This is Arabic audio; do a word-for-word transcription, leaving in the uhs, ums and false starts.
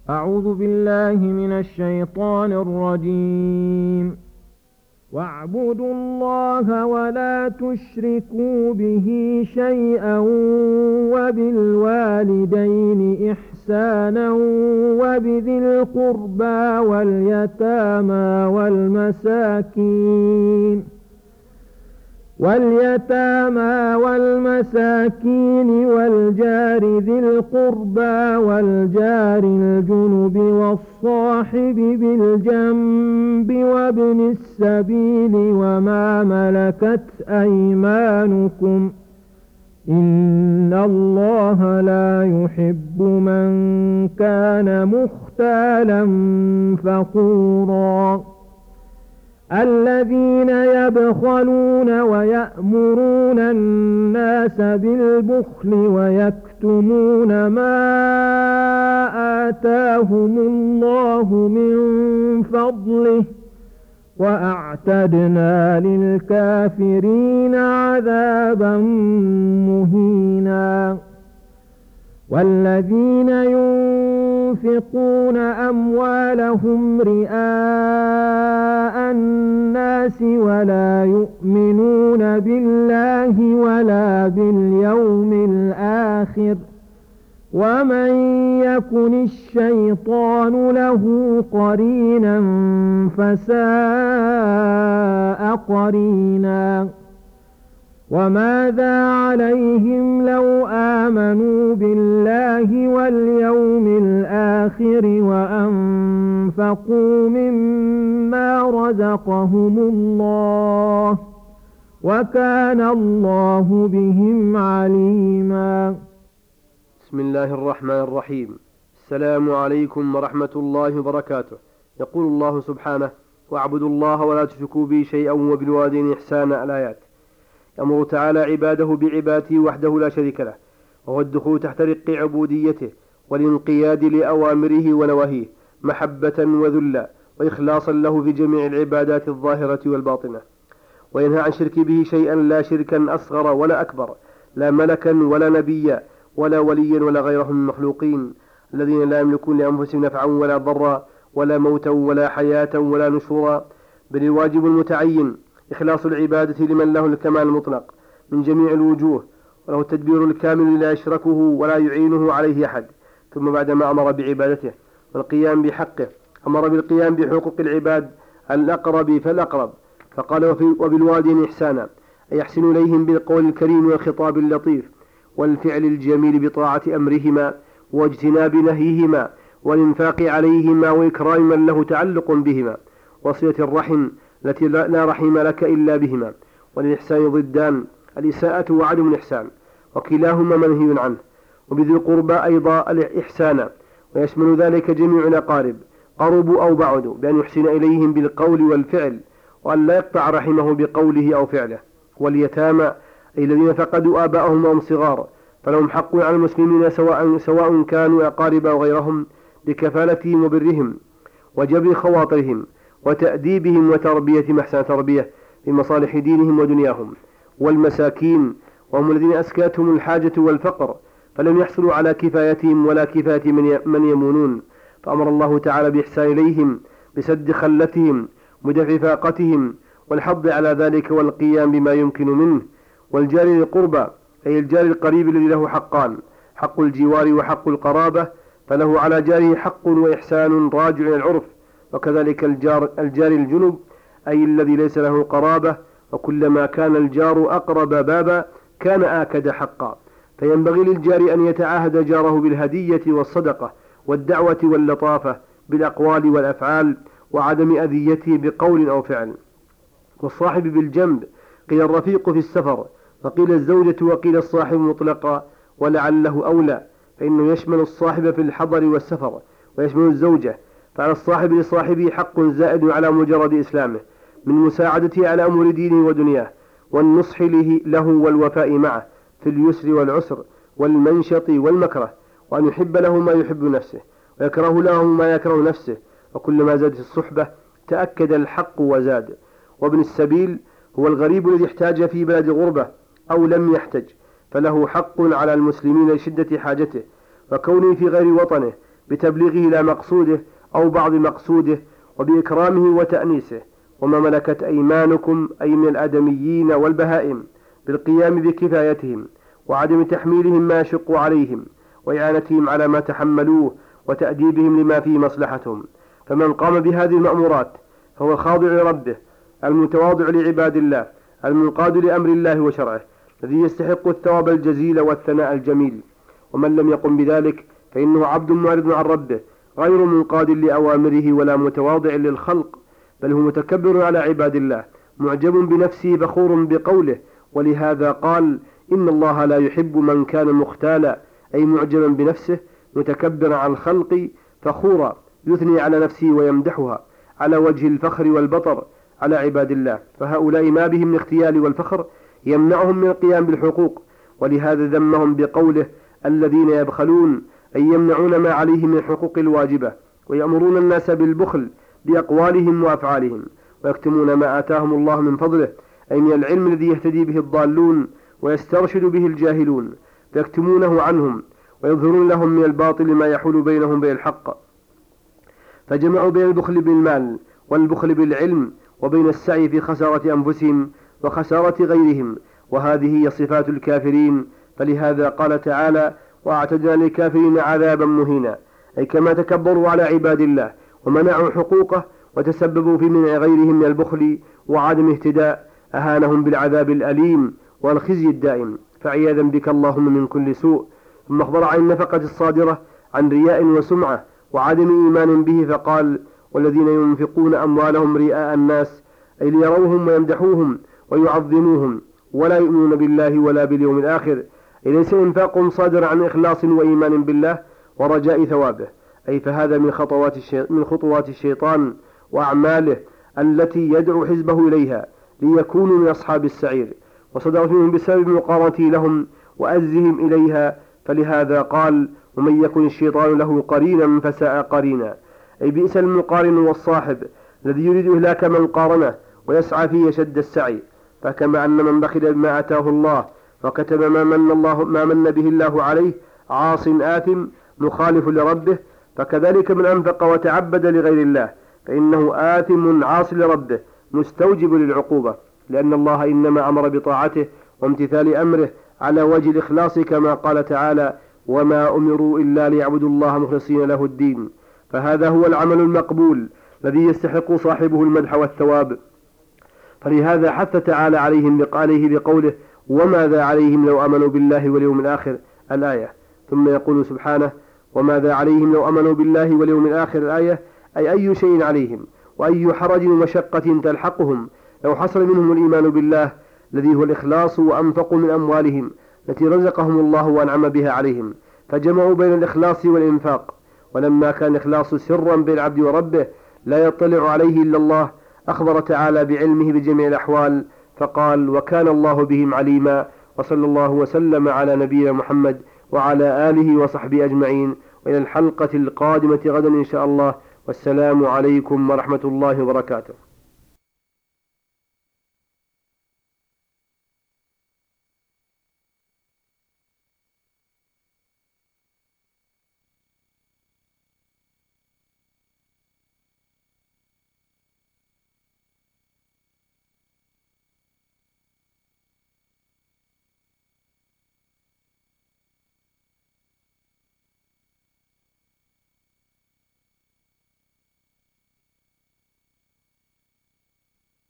أعوذ بالله من الشيطان الرجيم. واعبدوا الله ولا تشركوا به شيئا وبالوالدين إحسانا وبذي القربى واليتامى والمساكين واليتامى والمساكين والجار ذي القربى والجار الجنب والصاحب بالجنب وابن السبيل وما ملكت أيمانكم إن الله لا يحب من كان مختالا فخورا الذين يبخلون ويأمرون الناس بالبخل ويكتمون ما آتاهم الله من فضله وأعتدنا للكافرين عذابا مهينا والذين ينفقون أموالهم رئاء الناس ولا يؤمنون بالله ولا باليوم الآخر ومن يكن الشيطان له قرينا فساء قرينا وماذا عليهم لو آمنوا بالله واليوم الآخر وأنفقوا مما رزقهم الله وكان الله بهم عليما. بسم الله الرحمن الرحيم. السلام عليكم ورحمة الله وبركاته. يقول الله سبحانه: واعبدوا الله ولا تشركوا به شيئا وبالوالدين إحسانا. الآيات. يأمر تعالى عباده بعبادته وحده لا شريك له، وهو الدخول تحت رق عبوديته والانقياد لأوامره ونواهيه محبة وذلا وإخلاصا له في جميع العبادات الظاهرة والباطنة، وينهى عن شرك به شيئا، لا شركا أصغر ولا أكبر، لا ملكا ولا نبيا ولا وليا ولا غيرهم من المخلوقين الذين لا يملكون لأنفسهم نفعا ولا ضرا ولا موتا ولا حياة ولا نشورا، بل الواجب المتعين إخلاص العبادة لمن له الكمال المطلق من جميع الوجوه، وله التدبير الكامل لا يشركه ولا يعينه عليه أحد. ثم بعدما أمر بعبادته والقيام بحقه أمر بالقيام بحقوق العباد الأقرب فالأقرب، فقال: وبالوالدين إحسانا، أي يحسن إليهم بالقول الكريم والخطاب اللطيف والفعل الجميل بطاعة أمرهما واجتناب نهيهما والإنفاق عليهما وإكرام من له تعلق بهما، وصلة الرحم التي لا رحم لك إلا بهما. وللإحسان ضدان: الإساءة وعدم الإحسان، وكلاهما منهي عنه. وبذي القربى أيضا الإحسان، ويشمل ذلك جميع الأقارب قربوا أو بعدوا، بأن يحسن إليهم بالقول والفعل وأن لا يقطع رحمه بقوله أو فعله. واليتامى أي الذين فقدوا آباءهم وهم صغار، فلهم حق على المسلمين سواء, سواء كانوا أقارب أو غيرهم بكفالتهم وبرهم وجبر خواطرهم وتأديبهم وتربيتهم أحسن تربية بمصالح دينهم ودنياهم. والمساكين وهم الذين أسكتهم الحاجة والفقر، فلم يحصلوا على كفايتهم ولا كفاية من يمونون، فأمر الله تعالى بإحسان إليهم بسد خلتهم ودفع فاقتهم والحض على ذلك والقيام بما يمكن منه. والجار للقربى أي الجار القريب الذي له حقان: حق الجوار وحق القرابة، فله على جاره حق وإحسان راجع إلى العرف. وكذلك الجار, الجار الجنب أي الذي ليس له قرابة، وكلما كان الجار أقرب بابا كان آكد حقا، فينبغي للجار أن يتعاهد جاره بالهدية والصدقة والدعوة واللطافة بالأقوال والأفعال وعدم أذيته بقول أو فعل. والصاحب بالجنب قيل الرفيق في السفر، وقيل الزوجة، وقيل الصاحب مطلقا ولعله أولى، فإنه يشمل الصاحب في الحضر والسفر ويشمل الزوجة، فعلى الصاحب لصاحبه حق زائد على مجرد إسلامه من مساعدته على أمور دينه ودنياه والنصح له والوفاء معه في اليسر والعسر والمنشط والمكره، وأن يحب له ما يحب نفسه ويكره له ما يكره نفسه، وكلما زادت الصحبة تأكد الحق وزاد. وابن السبيل هو الغريب الذي احتاج في بلد غربة أو لم يحتج، فله حق على المسلمين لشدة حاجته وكونه في غير وطنه، بتبليغه إلى مقصوده أو بعض مقصوده، وبإكرامه وتأنيسه. وما ملكت أيمانكم أي من الآدميين والبهائم بالقيام بكفايتهم وعدم تحميلهم ما يشق عليهم وإعانتهم على ما تحملوه وتأديبهم لما فيه مصلحتهم. فمن قام بهذه المأمورات فهو خاضع لربه المتواضع لعباد الله المنقاد لأمر الله وشرعه الذي يستحق الثواب الجزيل والثناء الجميل. ومن لم يقم بذلك فإنه عبد معرض عن ربه غير منقاد لأوامره ولا متواضع للخلق، بل هو متكبر على عباد الله معجب بنفسه فخور بقوله. ولهذا قال إن الله لا يحب من كان مختالا، أي معجبا بنفسه متكبرا عن الخلق فخورا يثني على نفسه ويمدحها على وجه الفخر والبطر على عباد الله. فهؤلاء ما بهم من الاختيال والفخر يمنعهم من القيام بالحقوق، ولهذا ذمهم بقوله الذين يبخلون، أي يمنعون ما عليهم من الحقوق الواجبة ويأمرون الناس بالبخل بأقوالهم وأفعالهم، ويكتمون ما آتاهم الله من فضله، أي من العلم الذي يهتدي به الضالون ويسترشد به الجاهلون، فيكتمونه عنهم ويظهرون لهم من الباطل ما يحول بينهم بين الحق. فجمعوا بين البخل بالمال والبخل بالعلم وبين السعي في خسارة أنفسهم وخسارة غيرهم، وهذه هي صفات الكافرين. فلهذا قال تعالى وأعتدنا للكافرين عذابا مهينا، أي كما تكبروا على عباد الله ومنعوا حقوقه وتسببوا في منع غيرهم من البخل وعدم اهتداء أهانهم بالعذاب الأليم والخزي الدائم، فعياذا بك اللهم من كل سوء. ثم أخبر عن النفقة الصادرة عن رياء وسمعة وعدم إيمان به، فقال والذين ينفقون أموالهم رئاء الناس، أي ليروهم ويمدحوهم ويعظموهم ولا يؤمنون بالله ولا باليوم الآخر، أي ليس إنفاقهم صادر عن إخلاص وإيمان بالله ورجاء ثوابه، أي فهذا من خطوات من خطوات الشيطان وأعماله التي يدعو حزبه إليها ليكونوا من أصحاب السعير، وصدرت منهم بسبب مقارنته لهم وأزهم إليها. فلهذا قال ومن يكن الشيطان له قرينا فساء قرينا، أي بئس المقارن والصاحب الذي يريد إهلاك من قارنه ويسعى فيه شد السعي. فكما أن من بخل بما آتاه الله وكتب ما من, الله ما من به الله عليه عاص آثم مخالف لربه، فكذلك من أنفق وتعبد لغير الله فإنه آثم عاص لربه مستوجب للعقوبة، لأن الله إنما أمر بطاعته وامتثال أمره على وجه الإخلاص، كما قال تعالى وما أمروا إلا ليعبدوا الله مخلصين له الدين. فهذا هو العمل المقبول الذي يستحق صاحبه المدح والثواب. فلهذا حث تعالى عليهم بقاله بقوله وماذا عليهم لو أمنوا بالله واليوم الآخر الآية. ثم يقول سبحانه وماذا عليهم لو أمنوا بالله واليوم الآخر الآية، أي أي شيء عليهم وأي حرج ومشقة تلحقهم لو حصل منهم الإيمان بالله الذي هو الإخلاص وأنفقوا من أموالهم التي رزقهم الله وأنعم بها عليهم، فجمعوا بين الإخلاص والإنفاق. ولما كان الإخلاص سرا بين العبد وربه لا يطلع عليه إلا الله، أخبر تعالى بعلمه بجميع الأحوال فقال وكان الله بهم عليما. وصلى الله وسلم على نبينا محمد وعلى آله وصحبه أجمعين، وإلى الحلقة القادمة غدا إن شاء الله، والسلام عليكم ورحمة الله وبركاته.